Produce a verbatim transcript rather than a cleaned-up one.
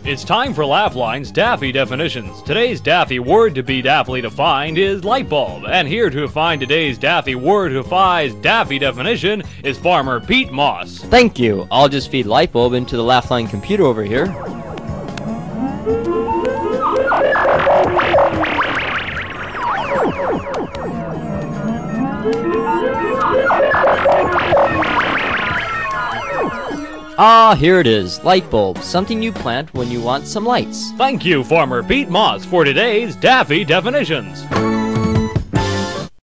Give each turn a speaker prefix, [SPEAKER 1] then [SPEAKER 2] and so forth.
[SPEAKER 1] It's time for Laughline's Daffy Definitions. Today's Daffy word to be daftly defined is light bulb. And here to find today's Daffy word who defies Daffy definition is Farmer Pete Moss.
[SPEAKER 2] Thank you. I'll just feed light bulb into the Laugh-Line computer over here. Ah, here it is, light bulb, something you plant when you want some lights.
[SPEAKER 1] Thank you, Farmer Pete Moss, for today's Daffy Definitions.